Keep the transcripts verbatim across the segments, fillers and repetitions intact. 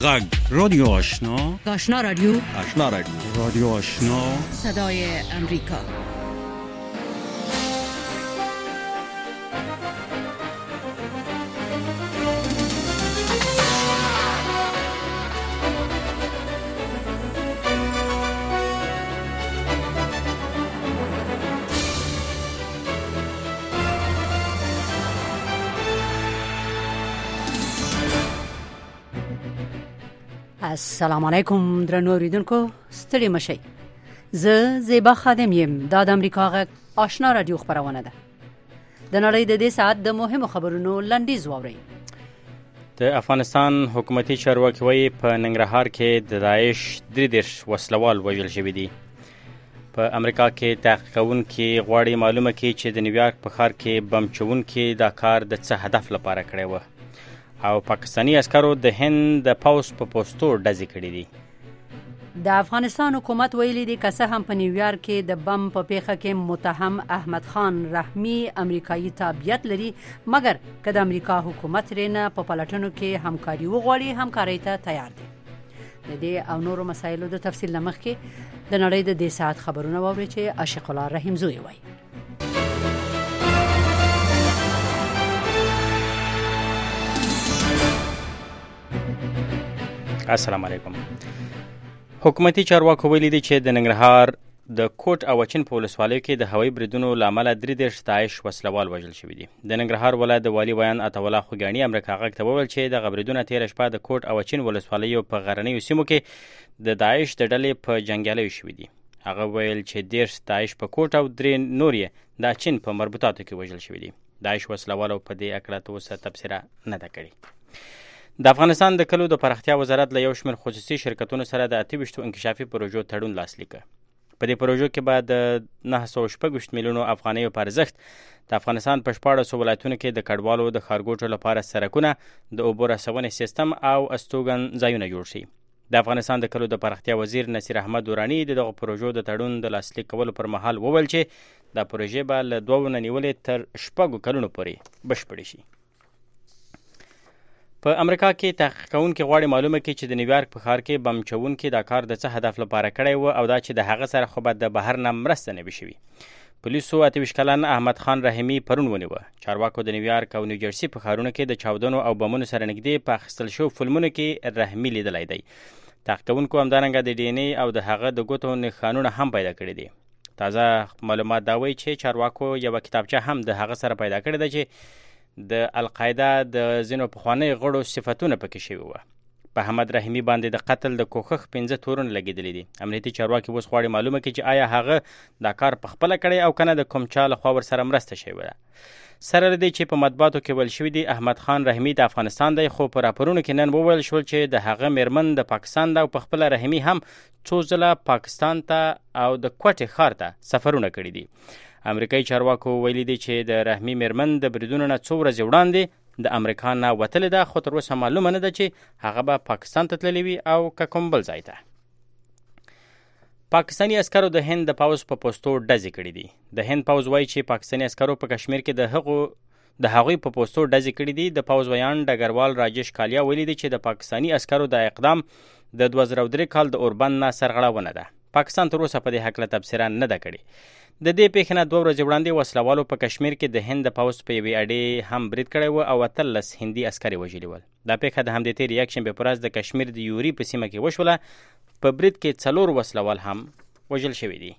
غږ رادیو آشنا آشنا رادیو آشنا رادیو رادیو آشنا صدای امریکا. السلام علیکم درنو اوریدونکو، ستړي مشئ. زه زیبا خادم یم. دا د امریکا غږ آشنا رادیو خبرونه ده. د نړۍ د دې ساعت د مهمو خبرونو لنډیز واورئ. د افغانستان حکومتي چارواکي وایي په ننګرهار کې د داعش درې دېرش وسلوال وژل شوي دي. په امریکا کې تحقیق کوونکي غواړي معلومه کړي چې د نیویارک په ښار کې بم چلوونکي دا کار د څه هدف لپاره کړی و، او پاکستانی عسکرو د هند د پوځ په پوسټو ډزې کړې دي. د افغانستان حکومت ویلي دی که څه هم په نیویارک کې د بم په پیښه کې متهم احمد خان رحمي امریکایي تابعیت لري، مګر که د امریکا حکومت رینه په پلټنو کې همکاري وغواړي، همکاري ته تیار دی. د دې او نورو مسایلو د تفصیل لمخ کې د نړۍ د دې ساعت خبرونه واوري چې عاشق الله رحیم زوی وایي. السلام علیکم. حکومتي چارواکو ویلي دي چې د ننګرهار د کوټ او اچین په ولسوالیو کې د هوایي بریدونو له امله درې دېرش داعش وسلوال وژل شوي دي. د ننګرهار ولایت د والي بیان عطاالله خوږاني امریکا غږ ته وویل چې دغه بریدونه تېره شپه د کوټ او اچین ولسوالیو په غرنیو سیمو کې د داعش د ډلې په جنګیالیو شوي دي. هغه ویل چې دېرش داعش په کوټ او درې نور یې د اچین په مربوطاتو کې وژل شوي دي. داعش وسلوالو په دې اکړه تر اوسه تبصره نه ده کړې. د افغانستان د کلو د پراختیا وزارت له یو شمېر خصوصي شرکتونو سره د اته ویشتو انکشافي پروژو تړون لاسلیک کړ. په دې پروژو کې به د نهه سوه شپږ ویشت میلیونو افغانیو په ارزښت د افغانستان په شپاړسو ولایتونو کې د کډوالو د ښارګوټو لپاره سړکونه، د اوبو رسونې سیستم او استوګن ځایونه جوړ شي. د افغانستان د کلو د پراختیا وزیر نصیر احمد دوراني د دغه پروژو د تړون د لاسلیک کولو پر مهال وویل چې دا پروژې به له دوو نه نیولې تر شپږو کلونو پورې بشپړې شي. په امریکا کې تحقیق کوونکي غواړي معلومه کړي چې د نیویارک په ښار کې بم چلوونکي دا کار د څه هدف لپاره کړی و، او دا چې د هغه سره خو به د بهر نه مرسته نه وي شوي. پولیسو اته ویشت کلن احمد خان رحیمي پرون ونیوه. چارواکو د نیویارک او نیوجرسي په ښارونو کې د چاودنو او بمونو سره نږدې په اخیستل شوو فلمونو کې رحیمي لیدلی دی. تحقیق کوونکو همدارنګه د ډي ان اې او د هغه د ګوتو نښانونه هم پیدا کړي دي. تازه معلومات دا وایي چې چارواکو یوه کتابچه هم د هغه سره پیدا کړې ده چې د القاعده د ځینو پخوانیو غړو صفتونه پکې شوي وه. په احمد رحیمي باندې د قتل د کوښښ پنځه تورونه لګېدلي دي. امنیتي چارواکي اوس غواړي معلومه کړي چې آیا هغه دا کار پخپله کړی او که نه د کوم چا لخوا ورسره مرسته شوې ده. سره له دې چې په مطبوعاتو کې ویل شوي دي احمد خان رحیمي د افغانستان دی، خو په راپورونو کې نن وویل شول چې د هغه میرمن د پاکستان ده او په خپله رحیمي هم څو ځله پاکستان ته او د کوټې ښار ته سفرونه کړي دي. امریکایي چارواکو ویلي دي چې د رحیمي میرمن د بریدونو نه څو ورځې وړاندې د امریکا نه وتلې ده، خو تر اوسه معلومه نه ده چې هغه به پاکستان ته تللې وي او که کوم بل ځای ته. پاکستاني عسکرو د هند د پوځ په پوسټو ډزې کړي دي. د هند پوځ وایي چې پاکستاني عسکرو په کشمیر کې د هغو د هغوی په پوسټو ډزې کړي دي. د پوځ ویان ډګروال راجش کالیا ویلي دي چې د پاکستاني عسکرو د اقدام د دوه زره درې کال د اوربند نه سرغړونه ده. پاکستان تر اوسه په دې هکله تبصره نه ده کړې. د دې پیښې نه دوه ورځې وړاندې وسلوالو په کشمیر کې د هند د پوځ په یوې اډې هم برید کړی و او اتلس هندي عسکر یې وژلي ول. دا پیښه د همدې تېرې یکشنبې په ورځ د کشمیر د یوري په سیمه کې وشوله. په برید کې څلور وسلوال هم وژل شوي دي.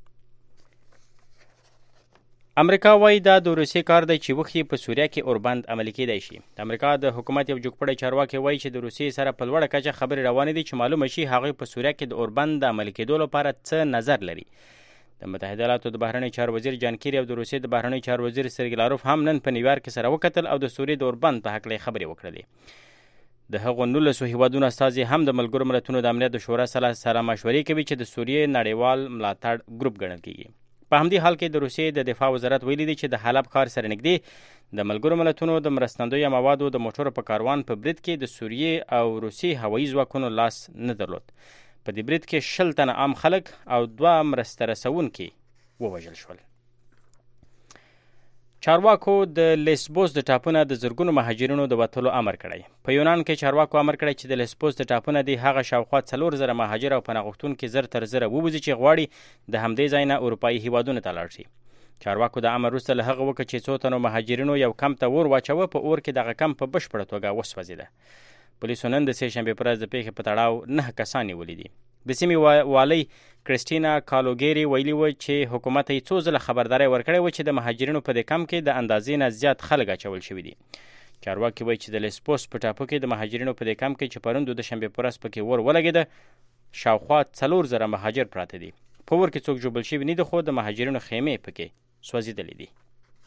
امریکا وایي دا د روسیې کار دی چې وښي په سوریه کې اوربند عملي کېدی شي. د امریکا د حکومت یو جوګپړی چارواکي وایي چې د روسیې سره په لوړه کچه خبرې روانې دي چې معلومه شي هغوی په سوریه کې د اوربند د عملي کېدو لپاره څه نظر لري. د متحده ایالاتو د بهرنیو چارو وزیر جان کیری او د روسیې د بهرنیو چارو وزیر سرګی لاروف هم نن په نیویارک کې سره وکتل او د سوریې د اوربند په هکله خبرې وکړلې. د هغو نولسو هیوادونو استازي هم د ملګرو ملتونو د امنیت د شورا سره مشورې کوي چې د سوریې نړیوال ملاتړ ګروپ ګڼل کیږي. په همدې حال کې د روسیې د دفاع وزارت ویلي دی چې د حلب ښار سره نږدې د ملګرو ملتونو د مرستندویه موادو د موټرو په کاروان په برید کې د سوریې او روسیې هوایي ځواکونو لاس نه درلود. په دې برید کې شل تنه عام خلک او دوه مرسته رسونکي ووژل شول. چارواکو د لیسبوس د ټاپونه د زرګونو مهاجرینو د وتلو امر کړی. په یونان کې چارواکو امر کړی چې د لیسبوس د ټاپونه د هغه شاوخوا څلور زره مهاجر او پناه غوښتونکي زر تر زره ووځي چې غواړي د همدې ځای نه اروپایي هیوادونو ته لاړ شي. چارواکو د امر وروسته له هغه وکړه چې څو تنو مهاجرینو یو کمپ ته اور واچوه، په اور کې دغه کمپ په بشپړه توګه وسوځېده. پولیسو نن د سې شنبې په ورځ د پیښې په تړاو نه کسان نیولي دي. د سیمې والي کریسټینا کالوګيري ویلي و چې حکومت یې څو ځله خبرداری ورکړی و چې د مهاجرینو په دې کمپ کې د اندازې نه زیات خلک اچول شوي دي. چارواکي وایي چې د لیسبوس په ټاپو کې د مهاجرینو په دې کمپ کې چې پرون د شنبې په ورځ پکې اور ولګېده، شاوخوا څلور زره مهاجر پراته دي. په اور کې څوک ژوبل شوي نه دي، خو د مهاجرینو خیمې پکې سوځېدلې دي.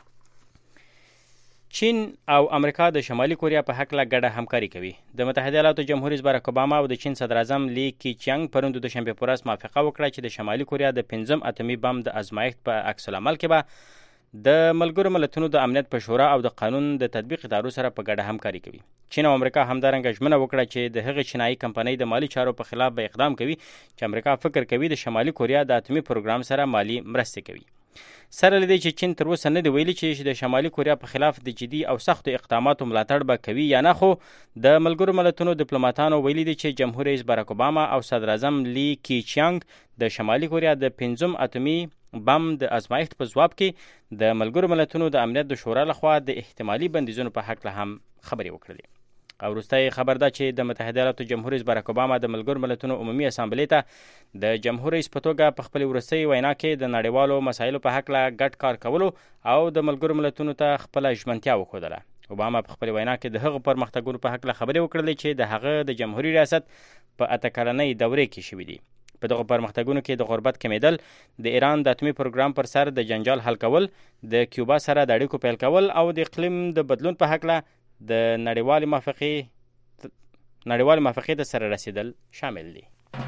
چین او امریکا د شمالي کوریا په هکله ګډه همکاري کوي. د متحده ایالاتو جمهور رئیس باراک اوباما او د چین صدر اعظم لی کیچیانګ پرون د شنبې په ورځ موافقه وکړه چې د شمالي کوریا د پنځم اتومي بم د ازمایښت په عکس العمل کې به د ملګرو ملتونو د امنیت په شورا او د قانون د تطبیق ادارو سره په ګډه همکاري کوي. چین او امریکا همدارنګه ژمنه وکړه چې د هغې چینایي کمپنۍ د مالي چارو په خلاف به اقدام کوي چې امریکا فکر کوي د شمالي کوریا د اتومي پروګرام سره مالي مرستې کوي. سره له دې چې چین تر اوسه نه دی ویلي چې د شمالي کوریا په خلاف د جدي او سختو اقداماتو ملاتړ به کوي یا نه، خو د ملګرو ملتونو ډیپلوماتانو ویلي دي چې جمهور رئیس باراک اوباما او صدر اعظم لی کیچیانګ د شمالي کوریا د پنځم اتومي بم د ازمایښت په ځواب کې د ملګرو ملتونو د امنیت د شورا لخوا د احتمالي بندیزونو په هکله هم خبرې وکړلې. او وروستی خبر ده چې د متحده ایالاتو جمهور رئیس باراک اوباما د ملګرو ملتونو عمومي اسامبلې ته د جمهور رئیس په توګه په خپلې وروستۍ وینا کې د نړیوالو مسایلو په هکله ګډ کار کولو او د ملګرو ملتونو ته خپله ژمنتیا وښودله. اوباما په خپلې وینا کې د هغو پرمختګونو په هکله خبرې وکړلې چې د هغه د جمهوري ریاست په اته کلنۍ دورې کې شوي دي. په دغو پرمختګونو کې د غربت کمیدل، د ایران د اتومي پروګرام پر سر د جنجال حل کول، د کیوبا سره د اړیکو پیل کول او د اقلیم د بدلون په هکله د نړیوالې موافقې نړیوالې موافقې ته سره رسیدل شامل دي.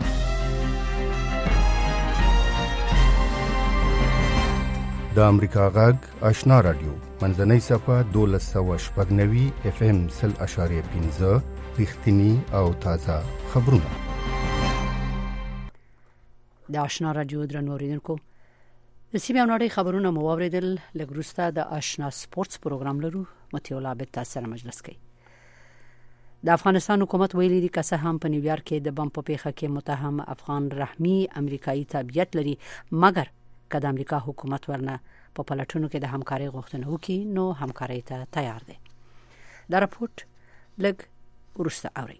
د امریکا غږ آشنا رادیو منځنۍ صفحه دولس سوه شپږ نوي اف ام سل اشاریه پنځه رښتیني او تازه خبرونه. د آشنا رادیو درنو اوریدونکو، د سیمې او نړۍ خبرونه مو واوریدل. لږ وروسته د آشنا سپورتس پروګرام لرو. متي الله به تاسو سره مجلس کوي. د افغانستان حکومت ویلي دي که څه هم په نیویارک کې د بم په پیښه کې متهم افغان رحمي امریکایي تابعیت لري، مګر که د امریکا حکومت ورنه په پلټونو کې د همکارۍ غوښتنه وکړي نو همکارۍ ته تیار دی. دا راپورټ لږ وروسته اورئ.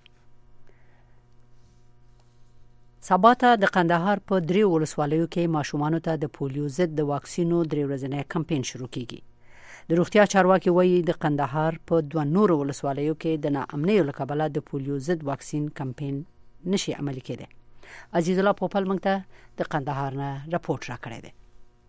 سبا ته د قندهار په درې ولسوالیو کې ماشومانو ته د پولیو ضد د واکسینو درې ورځنی کمپاین شروع کیږي. د روغتیا چارواکي وایي د قندهار په دوه نورو ولسوالیو کې د ناامنیو له کبله د پولیو ضد واکسین کمپاین نشي عملي کېدی. عزیز الله پوپل موږ ته د قندهار نه راپورټ راکړی دی.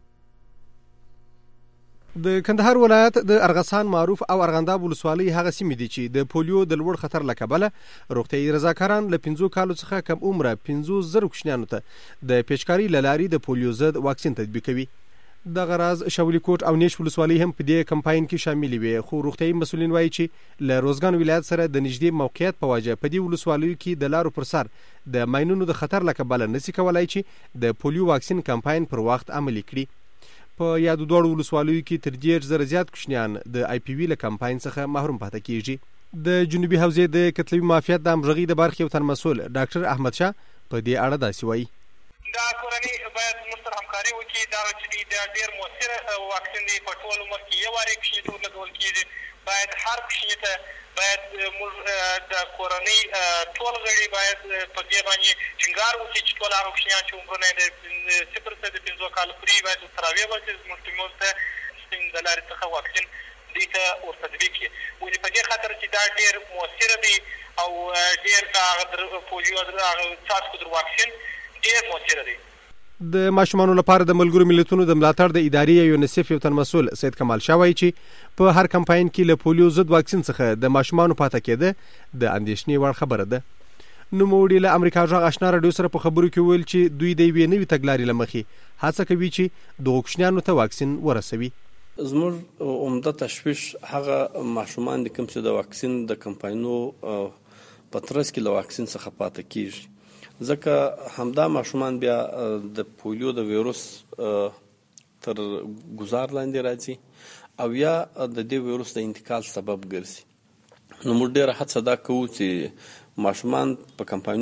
د کندهار ولایت د ارغسان معروف او ارغنداب ولسوالۍ هغه سیمې دي چې د پولیو د لوړ خطر له کبله روغتیايي رضاکاران له پنځو کالو څخه کم عمره پنځوس زره کوچنیانو ته د پیچکاري له لارې د پولیو ضد واکسین تطبیقوي. د غراز شولي کوټ او نیش ولسوالۍ هم په دې کمپاین کې شامل وي، خو روغتیايي مسؤلین وایي چې له روزګان ولایت سره د نږدې موقعیت په وجه په دې ولسوالیو کې د لارو پر سر د ماینونو د خطر له کبله نشي کولای چې د پولیو واکسین کمپاین پر وخت عملي کړي. په یادو دوړو ولسوالیو کې تر ډیر زره زیات کوچنیان د آی پی وی له کمپاین څخه محروم پاتې کیږي. د جنوبي حوزې د کتلوي مافیات د امرغي د برخې یو تن مسؤل ډاکټر احمد شاه په دې اړه داسې وایي. دا کورنۍ باید موږ سره همکاري وکړي. دا چې د ډېر مؤثره واکسین دی په ټول عمر کې یو وارې کوچني ته ولګول کېږي. باید هر کوچني ته باید موږ د کورنۍ ټول غړي باید په دې باندې ټینګار وکړي چې ټول هغه کوچنیان چې عمرونه یې د صفر څخه د پنځو کالو پورې باید ورته راویول شي، زموږ ټیمونو ته د لارې څخه واکسین دوی ته ورتطبیق کړي. ولې په دې خاطر چې دا ډېر مؤثره دی او ډېر د هغه پولیو هغه څاڅکو در واکسین ډېر مؤثره دی. د ماشومانو لپاره د ملګرو ملتونو د ملاتړ د ادارې یونیسف یو تن مسؤل سید کمال شاه وایي چې په هر کمپاین کې له پولیو ضد واکسین څخه د ماشومانو پاتې کېده د اندېښنې وړ خبره ده. نوموړي له امریکا غږ آشنا راډیو سره په خبرو کې ویل چې دوی د یوې نوې تګلارې له مخې هڅه کوي چې د کوچنیانو ته واکسین ورسوي. زموږ عمده تشویش هغه ماشومان دي کوم چې د واکسین د کمپاینو په ترڅ کې له واکسین څخه پاتې کیږي، ځکه همدا ماشومان بیا د پولیو د ویروس تر گزار لاندې راځي او یا د دې ویروس د انتقال سبب ګرځي. نو موږ ډېره هڅه دا کوو چې ماشومان په کمپاین